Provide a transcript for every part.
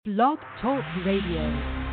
Blog Talk Radio.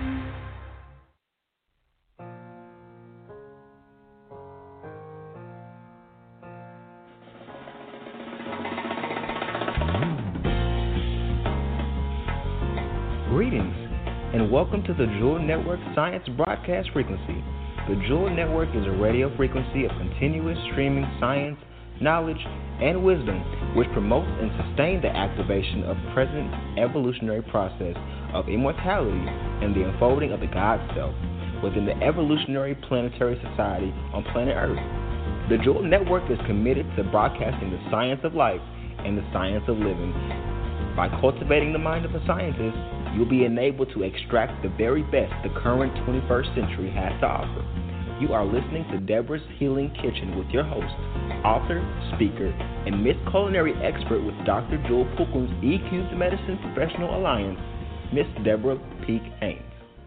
Greetings, and welcome to the Jewel Network Science Broadcast Frequency. The Jewel Network is a radio frequency of continuous streaming science, knowledge, and wisdom, which promotes and sustains the activation of the present evolutionary process of immortality and the unfolding of the God Self within the evolutionary planetary society on planet Earth. The Jewel Network is committed to broadcasting the science of life and the science of living. By cultivating the mind of a scientist, you'll be enabled to extract the very best the current 21st century has to offer. You are listening to Deborah's Healing Kitchen with your host, author, speaker, and Miss Culinary Expert with Dr. Jewel Pookums EQ Medicine Professional Alliance, Miss Deborah Peak Haynes.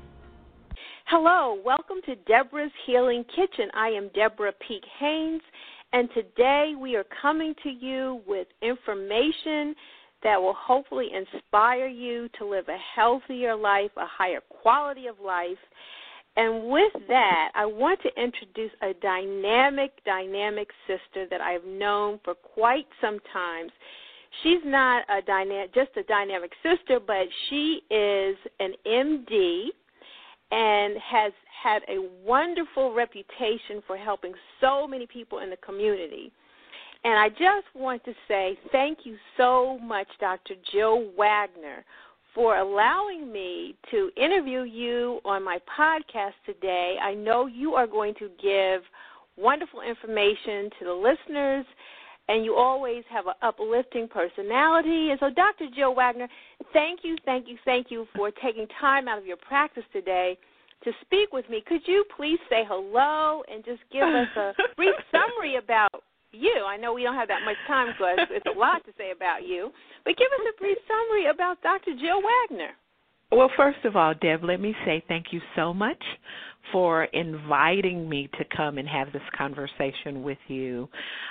Hello, welcome to Deborah's Healing Kitchen. I am Deborah Peak Haynes, and today we are coming to you with information that will hopefully inspire you to live a healthier life, a higher quality of life. And with that, I want to introduce a dynamic sister that I've known for quite some time. She's not just a dynamic sister, but she is an MD and has had a wonderful reputation for helping so many people in the community. And I just want to say thank you so much, Dr. Jill Wagner, for allowing me to interview you on my podcast today. I know you are going to give wonderful information to the listeners, and you always have an uplifting personality. And so, Dr. Jill Wagner, thank you for taking time out of your practice today to speak with me. Could you please say hello and just give us a brief summary about you? I know we don't have that much time because it's a lot to say about you, but give us a brief summary about Dr. Jill Wagner. Well, first of all, Deb, let me say thank you so much for inviting me to come and have this conversation with you.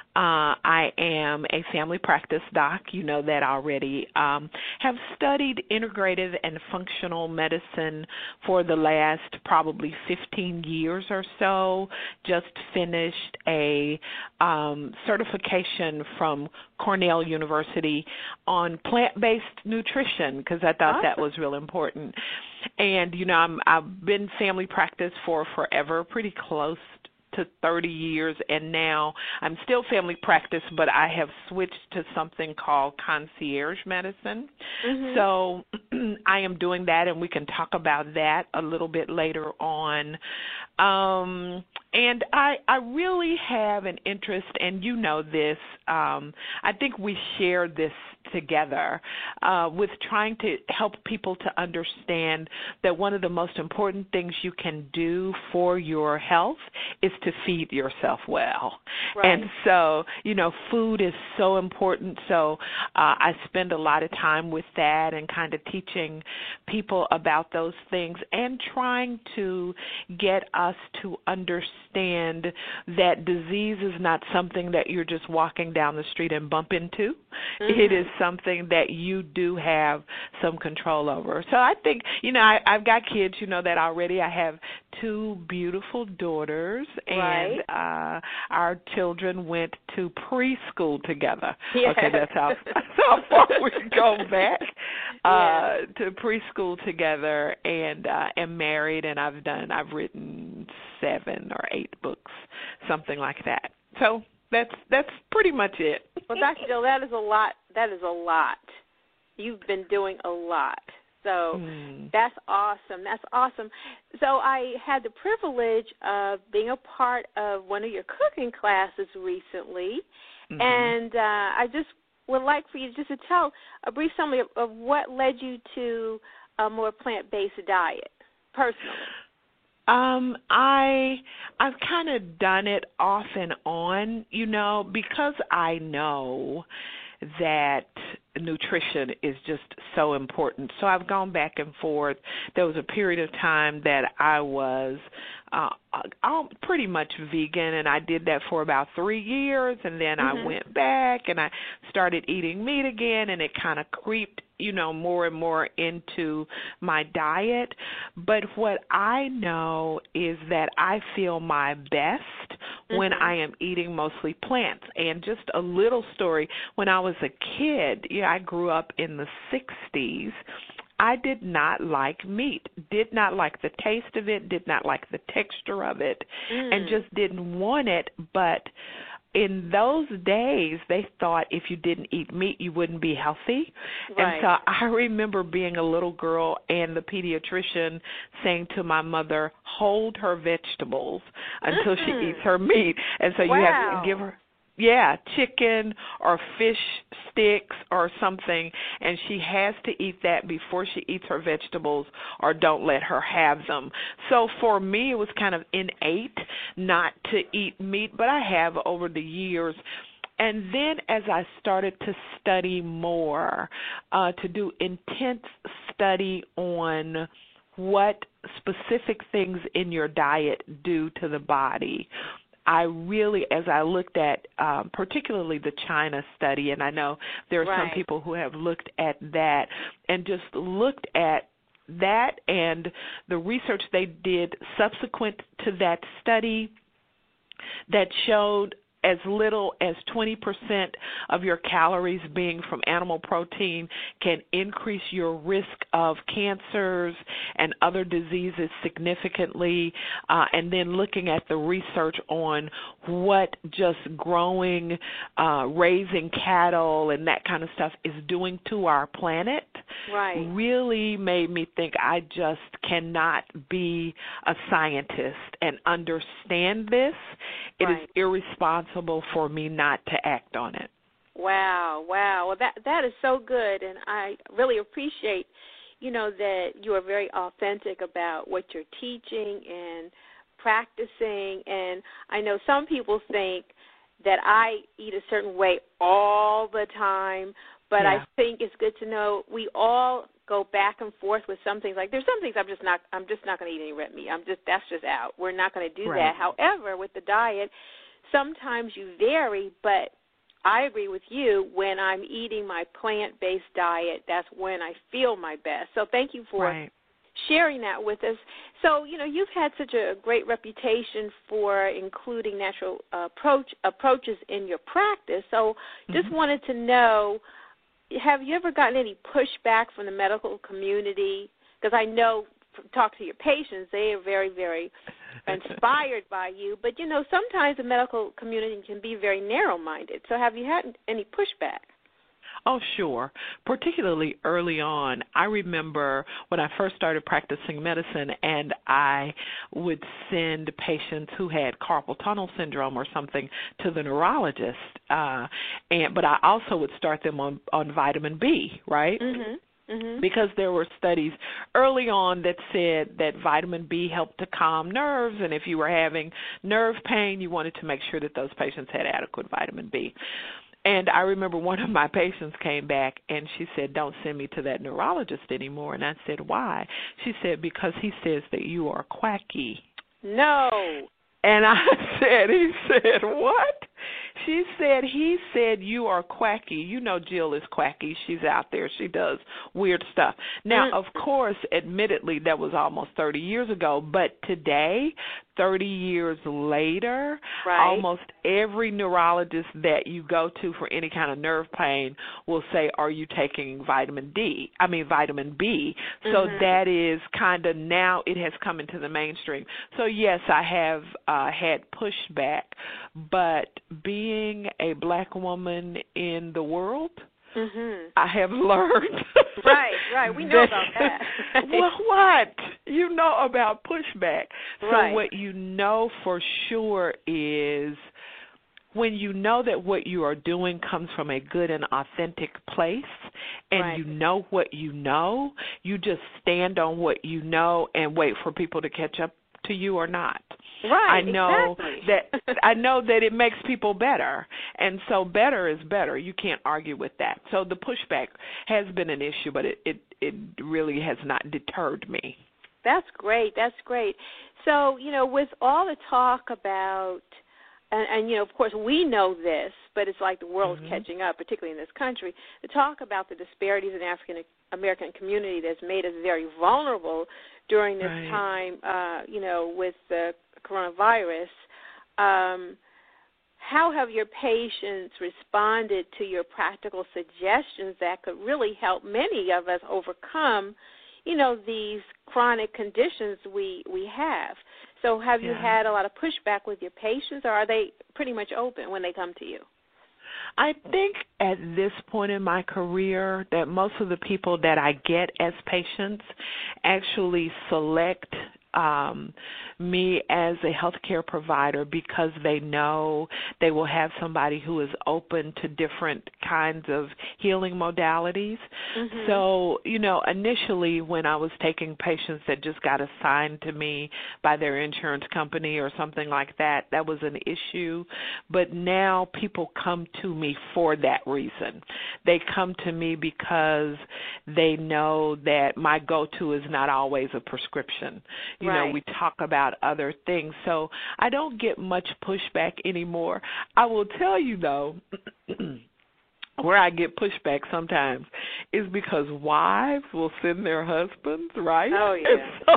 I am a family practice doc. You know that already. Have studied integrative and functional medicine for the last probably 15 years or so. Just finished a certification from Cornell University on plant-based nutrition because I thought that was real important. And, you know, I've been family practice for forever, pretty close to 30 years, and now I'm still family practice, but I have switched to something called concierge medicine. Mm-hmm. So I am doing that, and we can talk about that a little bit later on. And I really have an interest, and you know this, I think we share this together with trying to help people to understand that one of the most important things you can do for your health is to feed yourself well. Right. And so, you know, food is so important. So I spend a lot of time with that and kind of teaching people about those things and trying to get us to understand that disease is not something that you're just walking down the street and bump into. Mm-hmm. It is something that you do have some control over. So I think, you know, I've got kids, you know that already. I have two beautiful daughters, and our children went to preschool together. Yes. Okay, that's how far we go back to preschool together, and am married, and I've written 7 or 8 books, something like that. So that's pretty much it. Well, Dr. Jill, that is a lot. You've been doing a lot. So that's awesome. So I had the privilege of being a part of one of your cooking classes recently, and I just would like for you just to tell a brief summary of what led you to a more plant-based diet personally. I've kind of done it off and on, you know, because I know that nutrition is just so important. So I've gone back and forth. There was a period of time that I was pretty much vegan, and I did that for about 3 years, and then I went back and I started eating meat again, and it kind of creeped more and more into my diet. But what I know is that I feel my best when I am eating mostly plants. And just a little story, when I was a kid, I grew up in the 60s. I did not like meat, did not like the taste of it, did not like the texture of it, and just didn't want it. But in those days, they thought if you didn't eat meat, you wouldn't be healthy. Right. And so I remember being a little girl and the pediatrician saying to my mother, hold her vegetables until she eats her meat. And so you have to give her, chicken or fish sticks or something, and she has to eat that before she eats her vegetables, or don't let her have them. So for me, it was kind of innate not to eat meat, but I have over the years. And then as I started to study more, to do intense study on what specific things in your diet do to the body, I really, as I looked at particularly the China study, and I know there are some people who have looked at that, and just looked at that and the research they did subsequent to that study that showed as little as 20% of your calories being from animal protein can increase your risk of cancers and other diseases significantly, and then looking at the research on what just growing, raising cattle and that kind of stuff is doing to our planet, really made me think I just cannot be a scientist and understand this. It is irresponsible for me not to act on it. Wow. Well, that is so good, and I really appreciate, that you are very authentic about what you're teaching and practicing. And I know some people think that I eat a certain way all the time, but I think it's good to know we all go back and forth with some things. Like there's some things I'm just not going to eat any red meat. That's just out. We're not going to do that. However, with the diet, sometimes you vary, but I agree with you. When I'm eating my plant-based diet, that's when I feel my best. So thank you for sharing that with us. So, you've had such a great reputation for including natural approaches in your practice. So just wanted to know, have you ever gotten any pushback from the medical community? Because I know, talk to your patients, they are very, very inspired by you. But, sometimes the medical community can be very narrow-minded. So have you had any pushback? Oh, sure. Particularly early on, I remember when I first started practicing medicine and I would send patients who had carpal tunnel syndrome or something to the neurologist, but I also would start them on vitamin B, right? Because there were studies early on that said that vitamin B helped to calm nerves, and if you were having nerve pain, you wanted to make sure that those patients had adequate vitamin B. And I remember one of my patients came back and she said, don't send me to that neurologist anymore. And I said, why? She said, because he says that you are quacky. No. And I said, he said, what? She said, he said, you are quacky. Jill is quacky. She's out there. She does weird stuff. Now, of course, admittedly, that was almost 30 years ago. But today, 30 years later, almost every neurologist that you go to for any kind of nerve pain will say, are you taking vitamin B? So that is kind of, now it has come into the mainstream. So, yes, I have had pushback, but being a black woman in the world, I have learned. Right. We know about that. Well, what? You know about pushback. So what you know for sure is when you know that what you are doing comes from a good and authentic place, and you know what you know, you just stand on what you know and wait for people to catch up to you or not. I know that it makes people better, and so better is better. You can't argue with that. So the pushback has been an issue, but it really has not deterred me. That's great. So, with all the talk about and of course, we know this, but it's like the world's catching up, particularly in this country, to talk about the disparities in the African American community that's made us very vulnerable during this time, with the coronavirus. How have your patients responded to your practical suggestions that could really help many of us overcome, these chronic conditions we have? So have you had a lot of pushback with your patients, or are they pretty much open when they come to you? I think at this point in my career that most of the people that I get as patients actually select me as a healthcare provider because they know they will have somebody who is open to different kinds of healing modalities. So, initially when I was taking patients that just got assigned to me by their insurance company or something like that, that was an issue. But now people come to me for that reason. They come to me because they know that my go-to is not always a prescription. We talk about other things. So I don't get much pushback anymore. I will tell you, though, where I get pushback sometimes is because wives will send their husbands, right? Oh, yeah.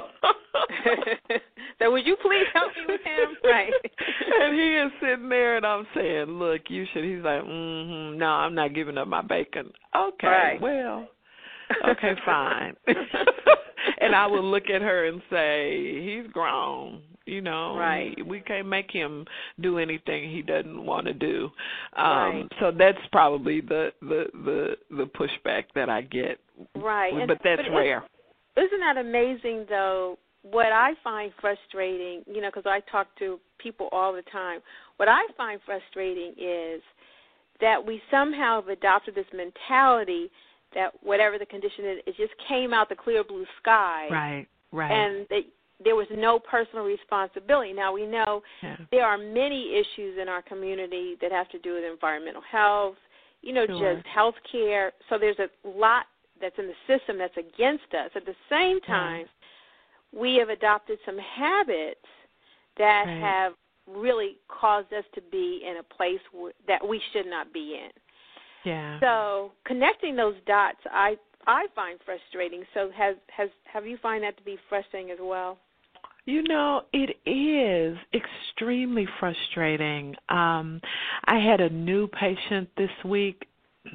So would you please help me with him? Right. And he is sitting there, and I'm saying, look, you should. He's like, no, I'm not giving up my bacon. Okay, well, okay, fine. And I would look at her and say, he's grown, we can't make him do anything he doesn't want to do. So that's probably the pushback that I get. Right. But that's rare. Isn't that amazing, though? What I find frustrating, because I talk to people all the time, what I find frustrating is that we somehow have adopted this mentality that whatever the condition is, it just came out the clear blue sky. Right. And there was no personal responsibility. Now, we know there are many issues in our community that have to do with environmental health, just health care. So there's a lot that's in the system that's against us. At the same time, we have adopted some habits that have really caused us to be in a place that we should not be in. Yeah. So connecting those dots, I find frustrating. So have you find that to be frustrating as well? It is extremely frustrating. I had a new patient this week,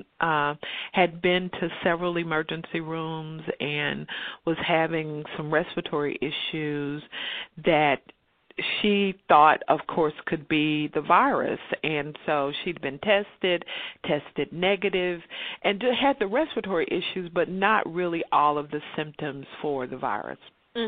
had been to several emergency rooms and was having some respiratory issues that she thought, of course, could be the virus. And so she'd been tested negative, and had the respiratory issues, but not really all of the symptoms for the virus.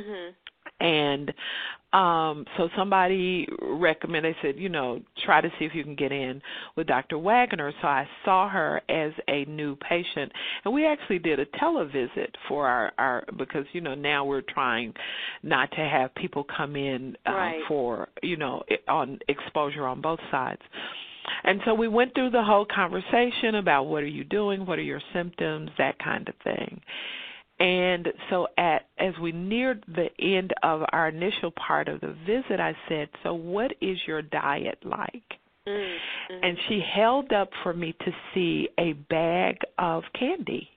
And so somebody recommended, they said, try to see if you can get in with Dr. Wagner. So I saw her as a new patient, and we actually did a televisit for our because, now we're trying not to have people come in for, on exposure on both sides. And so we went through the whole conversation about what are you doing, what are your symptoms, that kind of thing. And so as we neared the end of our initial part of the visit, I said, so what is your diet like? And she held up for me to see a bag of candy.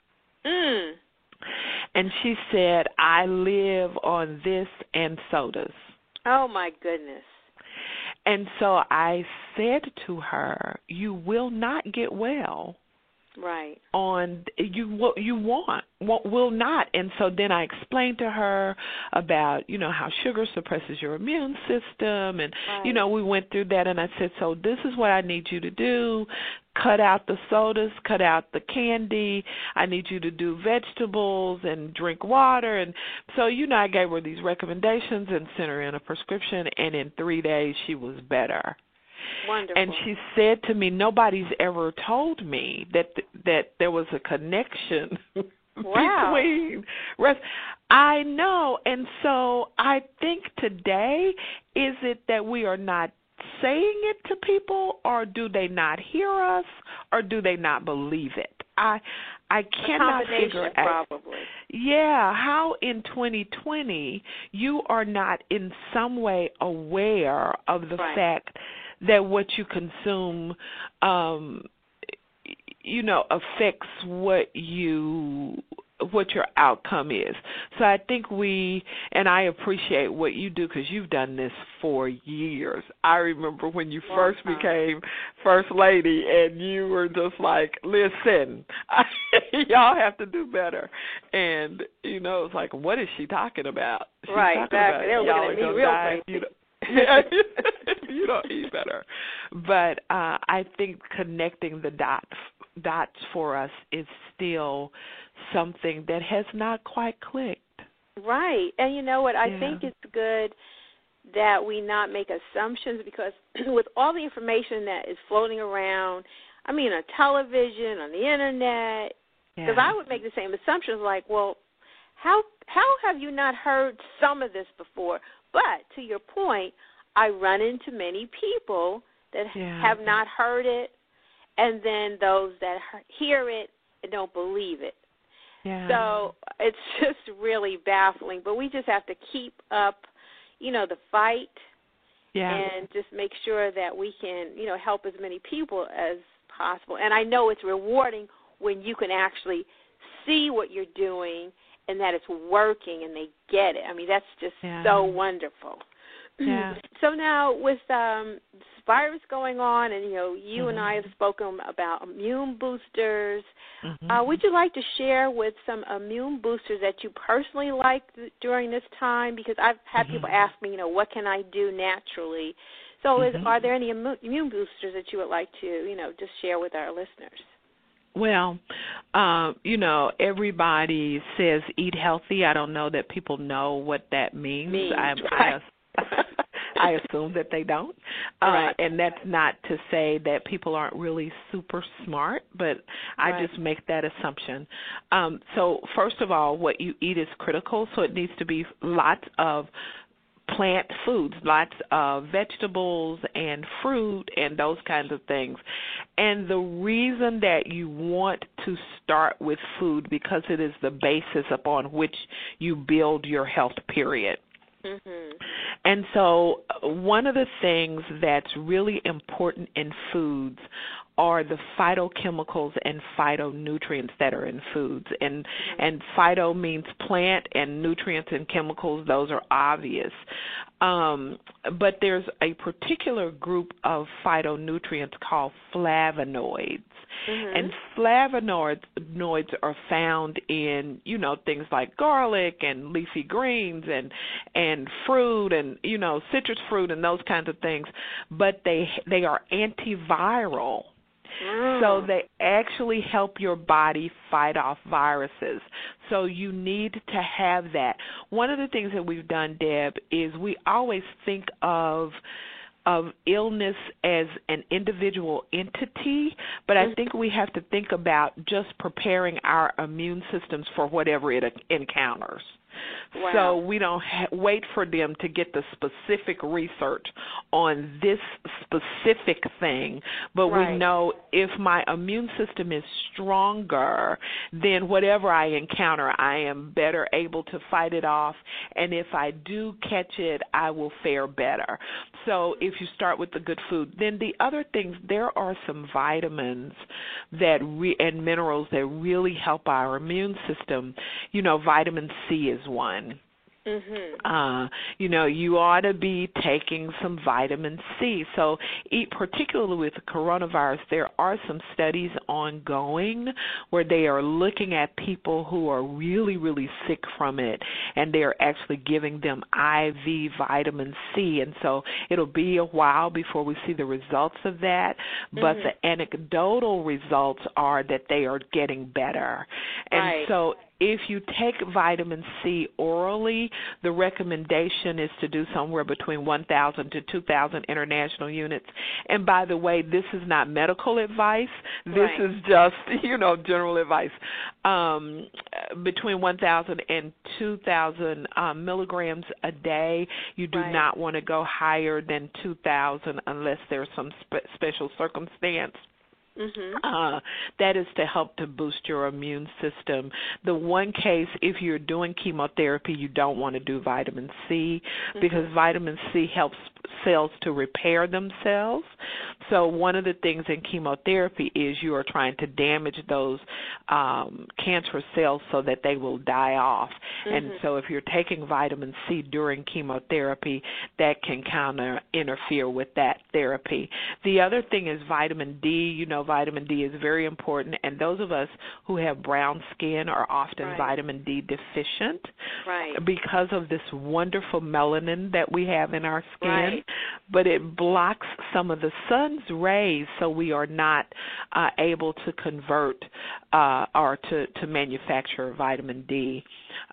And she said, I live on this and sodas. Oh, my goodness. And so I said to her, you will not get well. Right. On will not. And so then I explained to her about, how sugar suppresses your immune system. And, we went through that. And I said, so this is what I need you to do. Cut out the sodas, cut out the candy. I need you to do vegetables and drink water. And so, I gave her these recommendations and sent her in a prescription. And in 3 days, she was better. Wonderful. And she said to me, nobody's ever told me that there was a connection between rest. I know. And so I think today, is it that we are not saying it to people, or do they not hear us, or do they not believe it? I cannot figure out. Probably. Yeah, how in 2020 you are not in some way aware of the fact that what you consume, affects what your outcome is. So I think and I appreciate what you do because you've done this for years. I remember when you first became First Lady and you were just like, listen, y'all have to do better. And, it's like, what is she talking about? She's right, talking exactly. They're about looking at me real crazy. You don't eat better. But I think connecting the dots for us is still something that has not quite clicked. Right. And you know what? I think it's good that we not make assumptions because with all the information that is floating around, on television, on the Internet, because I would make the same assumptions like, well, how have you not heard some of this before? But to your point, I run into many people that have not heard it, and then those that hear it and don't believe it. Yeah. So it's just really baffling. But we just have to keep up, the fight and just make sure that we can, help as many people as possible. And I know it's rewarding when you can actually see what you're doing and that it's working and they get it. That's just so wonderful. Yeah. So now with this virus going on, and you and I have spoken about immune boosters. Would you like to share with some immune boosters that you personally like during this time? Because I've had people ask me, what can I do naturally? So, are there any immune boosters that you would like to, just share with our listeners? Well, everybody says eat healthy. I don't know that people know what that means. I assume that they don't. And that's not to say that people aren't really super smart, but I just make that assumption. So first of all, what you eat is critical, so it needs to be lots of plant foods, lots of vegetables and fruit and those kinds of things. And the reason that you want to start with food because it is the basis upon which you build your health, period. And so one of the things that's really important in foods are the phytochemicals and phytonutrients that are in foods. And phyto means plant, and nutrients and chemicals, those are obvious. But there's a particular group of phytonutrients called flavonoids. And flavonoids are found in, things like garlic and leafy greens and fruit and, citrus fruit and those kinds of things. But they are antiviral. So they actually help your body fight off viruses. So you need to have that. One of the things that we've done, Deb, is we always think of illness as an individual entity, but I think we have to think about just preparing our immune systems for whatever it encounters. Wow. So we don't wait for them to get the specific research on this specific thing, but we know if my immune system is stronger, then whatever I encounter, I am better able to fight it off, and if I do catch it, I will fare better. So if you start with the good food, then the other things, there are some vitamins and minerals that really help our immune system. Vitamin C is one. You ought to be taking some vitamin C. So particularly with the coronavirus, there are some studies ongoing where they are looking at people who are really, really sick from it, and they're actually giving them IV vitamin C. And so it'll be a while before we see the results of that, but the anecdotal results are that they are getting better. And so if you take vitamin C orally, the recommendation is to do somewhere between 1,000 to 2,000 international units. And by the way, this is not medical advice. This is just, general advice. Between 1,000 and 2,000 milligrams a day. You do not want to go higher than 2,000 unless there's some special circumstance. That is to help to boost your immune system. The one case, if you're doing chemotherapy, you don't want to do vitamin C because vitamin C helps cells to repair themselves. So one of the things in chemotherapy is you are trying to damage those cancerous cells so that they will die off. And so if you're taking vitamin C during chemotherapy, that can kind of interfere with that therapy. The other thing is vitamin D. You know, vitamin D is very important, and those of us who have brown skin are often vitamin D deficient because of this wonderful melanin that we have in our skin, but it blocks some of the sun's rays, so we are not able to convert or to manufacture vitamin D.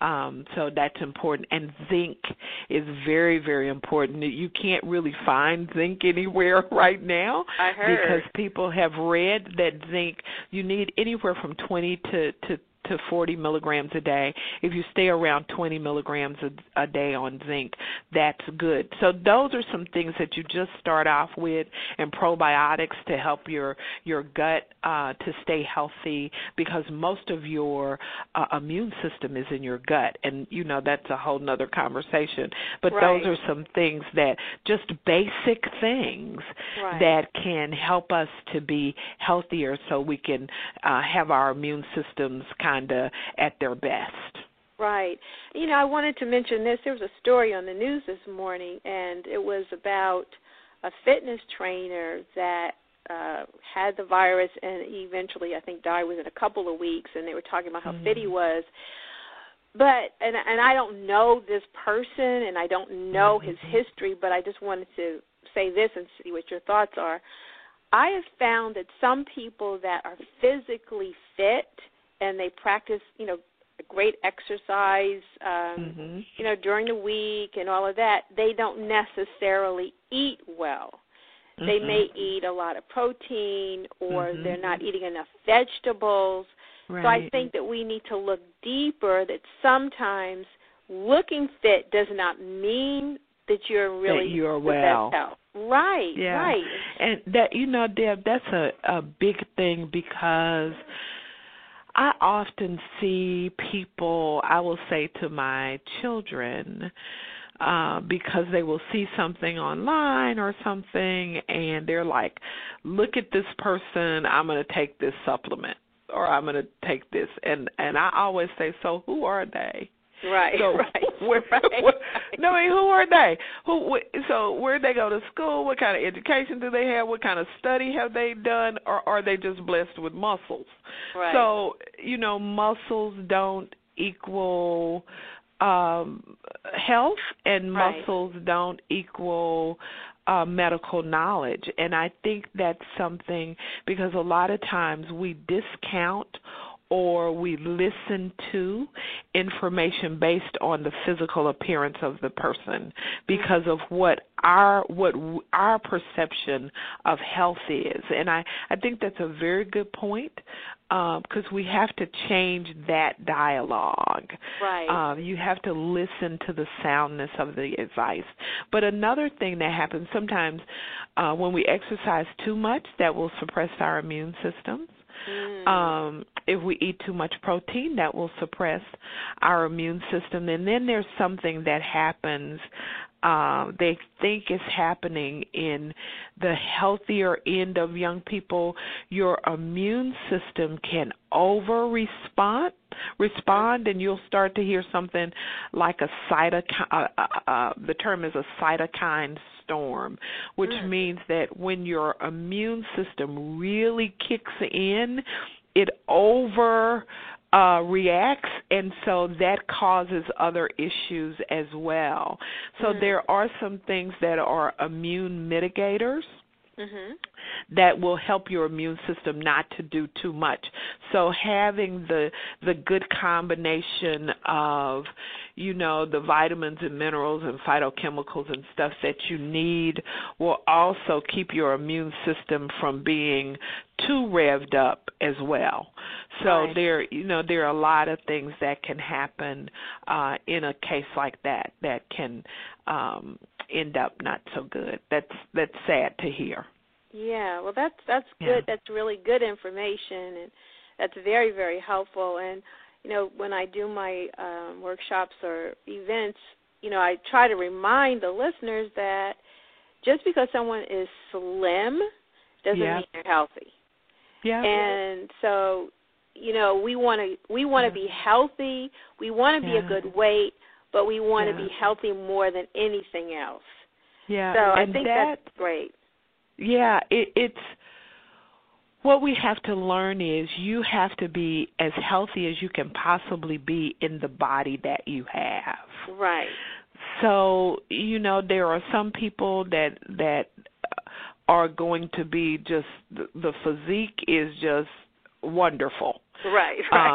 So that's important. And zinc is very, very important. You can't really find zinc anywhere right now because people have read that zinc, you need anywhere from 20 to 40 milligrams a day. If you stay around 20 milligrams a day on zinc, that's good. So those are some things that you just start off with, and probiotics to help your gut to stay healthy, because most of your immune system is in your gut, and you know that's a whole nother conversation. But those are some things that, just basic things that can help us to be healthier, so we can have our immune systems kind of at their best. Right. You know, I wanted to mention this. There was a story on the news this morning, and it was about a fitness trainer that had the virus and eventually, I think, died within a couple of weeks, and they were talking about how fit he was. But, and I don't know this person, and I don't know his history, but I just wanted to say this and see what your thoughts are. I have found that some people that are physically fit and they practice, you know, great exercise, you know, during the week and all of that, they don't necessarily eat well. They may eat a lot of protein, or they're not eating enough vegetables. So I think that we need to look deeper, that sometimes looking fit does not mean that you're really that you're the well. best health. Right, right. And that, you know, Deb, that's a big thing, because I often see people, I will say to my children, because they will see something online or something, and they're like, look at this person, I'm going to take this supplement, or I'm going to take this. And I always say, so who are they? Right, so, No, I mean, who are they? So where they go to school? What kind of education do they have? What kind of study have they done? Or are they just blessed with muscles? Right. So, you know, muscles don't equal health, and muscles don't equal medical knowledge. And I think that's something, because a lot of times we discount or we listen to information based on the physical appearance of the person because of what our perception of health is. And I think that's a very good point, because we have to change that dialogue. Right. You have to listen to the soundness of the advice. But another thing that happens sometimes when we exercise too much, that will suppress our immune systems. If we eat too much protein, that will suppress our immune system. And then there's something that happens, they think is happening in the healthier end of young people. Your immune system can respond, and you'll start to hear something like a cytokine, the term is a cytokine storm, which means that when your immune system really kicks in, it reacts, and so that causes other issues as well. So there are some things that are immune mitigators that will help your immune system not to do too much. So having the good combination of, you know, the vitamins and minerals and phytochemicals and stuff that you need will also keep your immune system from being too revved up as well. So there are a lot of things that can happen in a case like that can end up not so good. That's sad to hear. Yeah, well, that's good. Yeah. That's really good information, and that's very, very helpful. And you know, when I do my workshops or events, you know, I try to remind the listeners that, just because someone is slim doesn't mean they're healthy. Yeah. And so, we want to be healthy. We want to be a good weight, but we want to be healthy more than anything else. Yeah. So I think that's great. Yeah, it's what we have to learn is you have to be as healthy as you can possibly be in the body that you have. Right. So, there are some people that are going to be just, the physique is just wonderful. Right.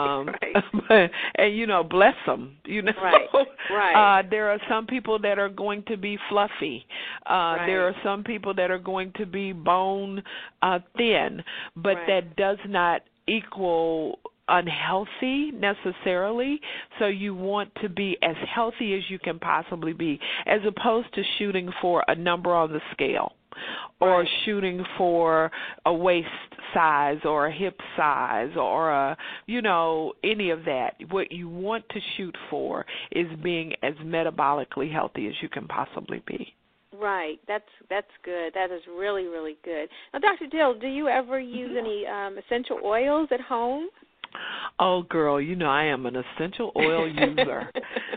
And, bless them, Right. There are some people that are going to be fluffy. There are some people that are going to be bone thin, but that does not equal unhealthy necessarily. So you want to be as healthy as you can possibly be, as opposed to shooting for a number on the scale or shooting for a waist size or a hip size or any of that. What you want to shoot for is being as metabolically healthy as you can possibly be. Right. That's good. That is really, really good. Now, Dr. Dill, do you ever use any essential oils at home? Oh, girl, I am an essential oil user.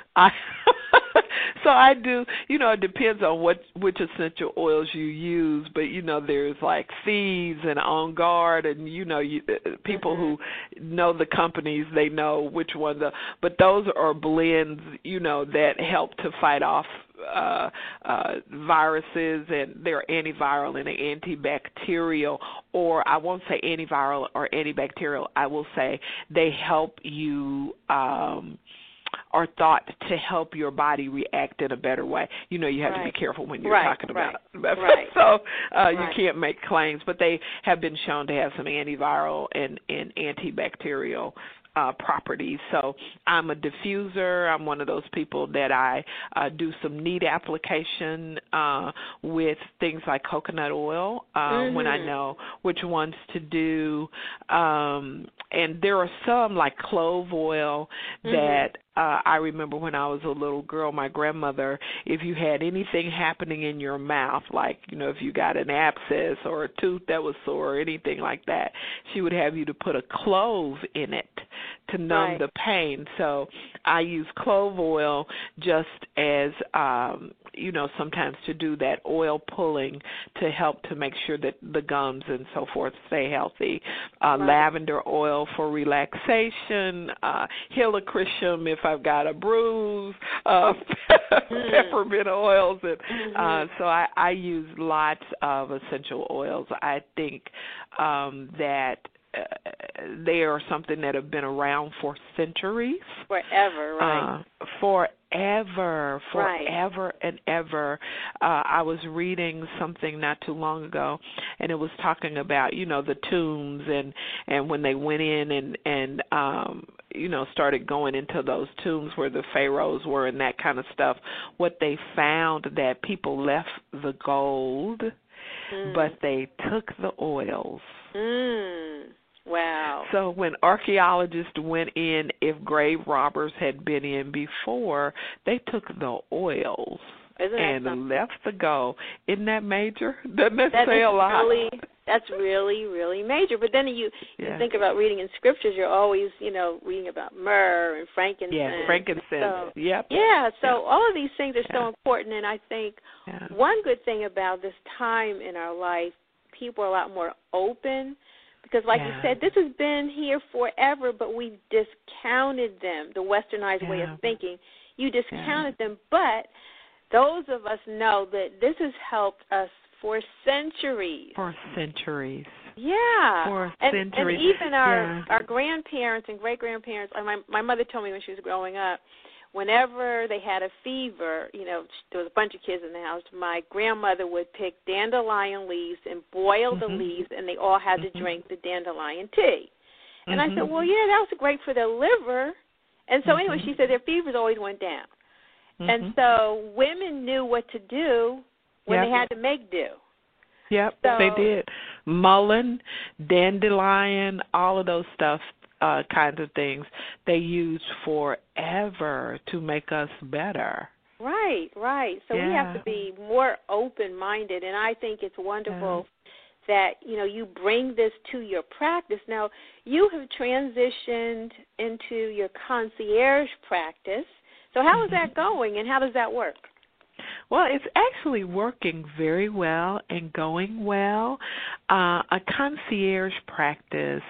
So I do, it depends on which essential oils you use, but, there's like Thieves and On Guard and, people who know the companies, they know which one, but those are blends, that help to fight off viruses, and they're antiviral and antibacterial, or I won't say antiviral or antibacterial, I will say they help you are thought to help your body react in a better way. You have to be careful when you're talking about it. So you can't make claims, but they have been shown to have some antiviral and antibacterial properties. So I'm a diffuser. I'm one of those people that I do some neat application with things like coconut oil when I know which ones to do. And there are some like clove oil that I remember when I was a little girl, my grandmother, if you had anything happening in your mouth, like, if you got an abscess or a tooth that was sore or anything like that, she would have you to put a clove in it to numb the pain. So I use clove oil just as, sometimes to do that oil pulling to help to make sure that the gums and so forth stay healthy. Lavender oil for relaxation, helichrysum if I've got a bruise, peppermint oils. And so I use lots of essential oils. I think that they are something that have been around for centuries. Forever, right? Forever and ever. I was reading something not too long ago, and it was talking about, the tombs and when they went in and started going into those tombs where the pharaohs were and that kind of stuff, what they found that people left the gold, but they took the oils. Wow. So when archaeologists went in, if grave robbers had been in before, they took the oils and left the gold. Isn't that major? Doesn't that say a lot? That's really, really major. But then you think about reading in scriptures, you're always, reading about myrrh and frankincense. Yeah, frankincense. So, yep. Yeah, so all of these things are so important. And I think one good thing about this time in our life, people are a lot more open. Because like you said, this has been here forever, but we discounted them, the westernized way of thinking. You discounted them, but those of us know that this has helped us for centuries. For centuries. Yeah. For centuries. And even our grandparents and great-grandparents, my mother told me when she was growing up, whenever they had a fever, there was a bunch of kids in the house, my grandmother would pick dandelion leaves and boil the leaves, and they all had to drink the dandelion tea. And I said, well, yeah, that was great for their liver. And so anyway, she said their fevers always went down. And so women knew what to do when they had to make do. Yep, so, they did. Mullein, dandelion, all of those stuff. Kinds of things they used forever to make us better. Right. So we have to be more open-minded, and I think it's wonderful that, you bring this to your practice. Now, you have transitioned into your concierge practice. So how is that going, and how does that work? Well, it's actually working very well and going well. A concierge practice,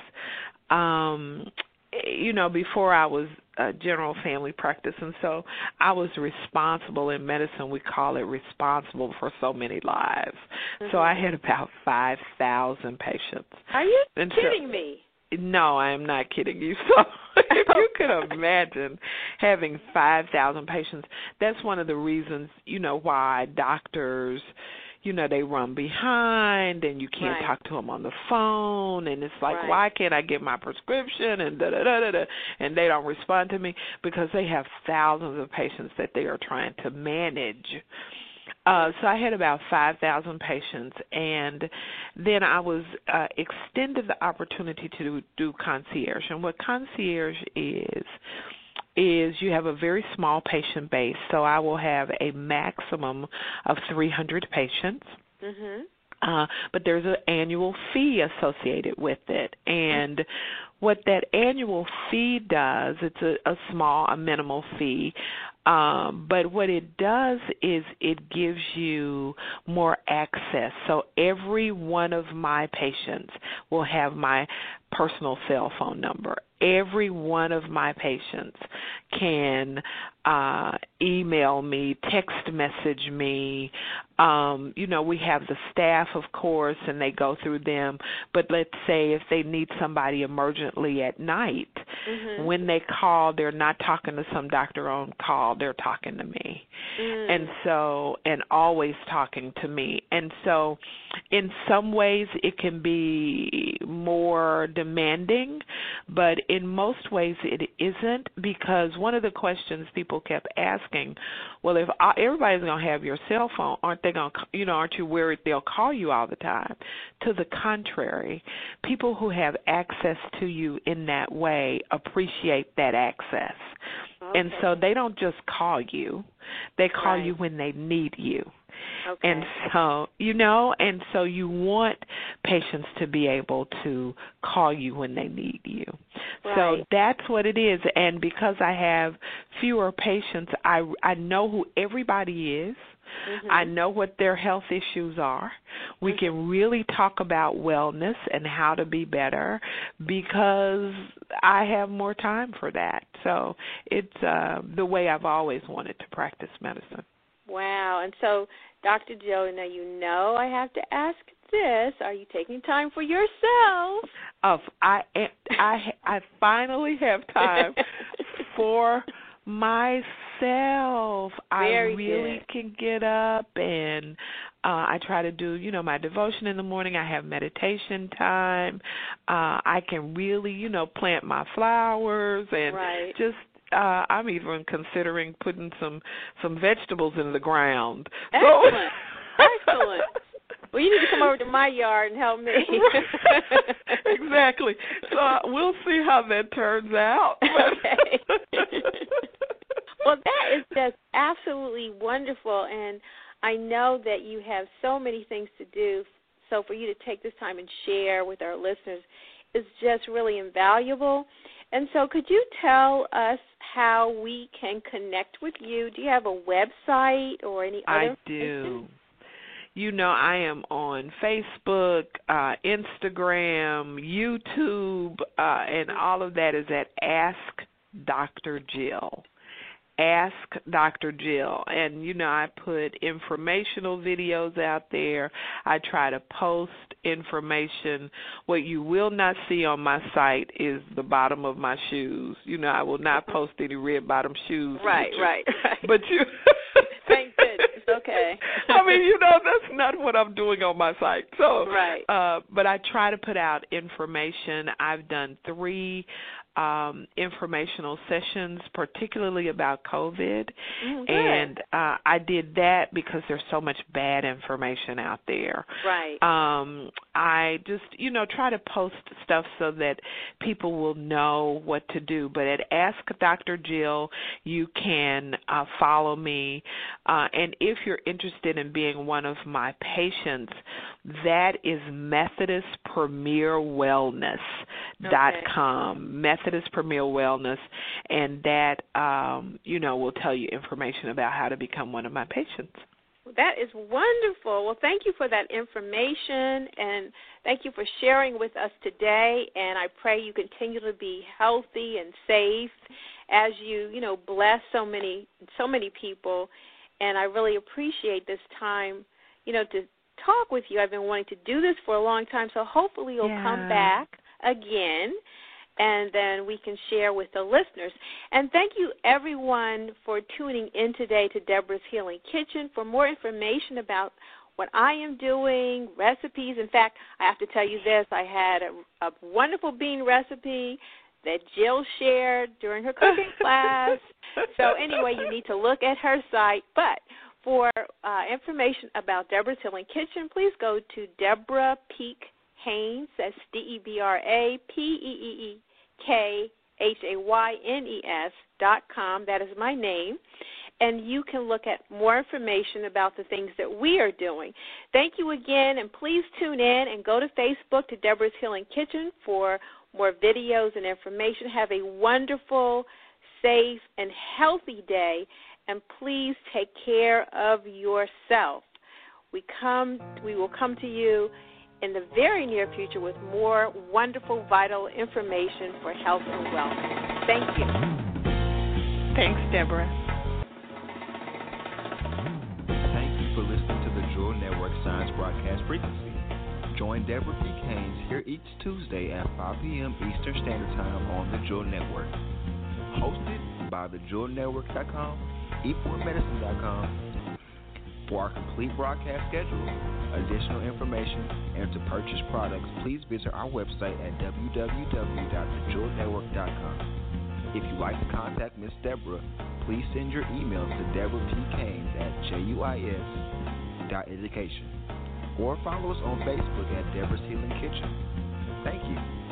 before I was a general family practice, and so I was responsible in medicine. We call it responsible for so many lives. So I had about 5,000 patients. Are you kidding me? No, I am not kidding you. So if you could imagine having 5,000 patients, that's one of the reasons, why doctors, they run behind and you can't talk to them on the phone, and it's like, why can't I get my prescription, and da-da-da-da-da, and they don't respond to me, because they have thousands of patients that they are trying to manage. So I had about 5,000 patients, and then I was extended the opportunity to do concierge. And what concierge is you have a very small patient base. So I will have a maximum of 300 patients. But there's an annual fee associated with it. And what that annual fee does, it's a minimal fee, but what it does is it gives you more access. So every one of my patients will have my personal cell phone number. Every one of my patients can email me, text message me. We have the staff, of course, and they go through them. But let's say if they need somebody emergently at night, when they call, they're not talking to some doctor on call. They're talking to me. And always talking to me. And so in some ways it can be more demanding, but in most ways it isn't, because one of the questions people kept asking, well, if everybody's going to have your cell phone, aren't you worried they'll call you all the time? To the contrary, people who have access to you in that way appreciate that access. And so they don't just call you. They call you when they need you. And so, and so you want patients to be able to call you when they need you. So that's what it is. And because I have fewer patients, I know who everybody is. I know what their health issues are. We can really talk about wellness and how to be better because I have more time for that. So it's the way I've always wanted to practice medicine. Wow. And so, Dr. Jill, now I have to ask this. Are you taking time for yourself? I finally have time for myself. I really can get up and I try to do, my devotion in the morning. I have meditation time. I can really, plant my flowers and just I'm even considering putting some vegetables in the ground. Excellent. Excellent. Well, you need to come over to my yard and help me. Exactly. So we'll see how that turns out. Okay. Well, that is just absolutely wonderful, and I know that you have so many things to do, so for you to take this time and share with our listeners is just really invaluable. And so could you tell us how we can connect with you? Do you have a website or any other? I do. I am on Facebook, Instagram, YouTube, and all of that is at Ask Dr. Jill. Ask Dr. Jill. And, I put informational videos out there. I try to post information. What you will not see on my site is the bottom of my shoes. I will not post any red bottom shoes. Right. But you... Thank goodness. Okay. I mean, that's not what I'm doing on my site. So, but I try to put out information. I've done 3 informational sessions, particularly about COVID. Good. And I did that because there's so much bad information out there. Right. I just, try to post stuff so that people will know what to do. But at Ask Dr. Jill, you can follow me. And if you're interested in being one of my patients, that is MethodistPremierWellness.com. Methodist Premier Wellness, and that, will tell you information about how to become one of my patients. That is wonderful. Well, thank you for that information, and thank you for sharing with us today. And I pray you continue to be healthy and safe as you, bless so many people. And I really appreciate this time, to talk with you. I've been wanting to do this for a long time, so hopefully you'll come back again, and then we can share with the listeners. And thank you, everyone, for tuning in today to Deborah's Healing Kitchen. For more information about what I am doing, recipes. In fact, I have to tell you this. I had a wonderful bean recipe that Jill shared during her cooking class. So anyway, you need to look at her site. But for information about Deborah's Healing Kitchen, please go to Deborah Peak Haynes. That's DeborahPeekHaynes.com. That is my name. And you can look at more information about the things that we are doing. Thank you again, and please tune in and go to Facebook to Deborah's Healing Kitchen for more videos and information. Have a wonderful, safe, and healthy day, and please take care of yourself. We will come to you in the very near future with more wonderful, vital information for health and wellness. Thank you. Thanks, Deborah. Thank you for listening to the Jewel Network Science Broadcast Frequency. Join Deborah P. Haynes here each Tuesday at 5 p.m. Eastern Standard Time on the Jewel Network. Hosted by thejewelnetwork.com, e4medicine.com. For our complete broadcast schedule, additional information, and to purchase products, please visit our website at www.thejewelnetwork.com. If you'd like to contact Ms. Deborah, please send your email to deborahpkaynes@juis.education or follow us on Facebook at Deborah's Healing Kitchen. Thank you.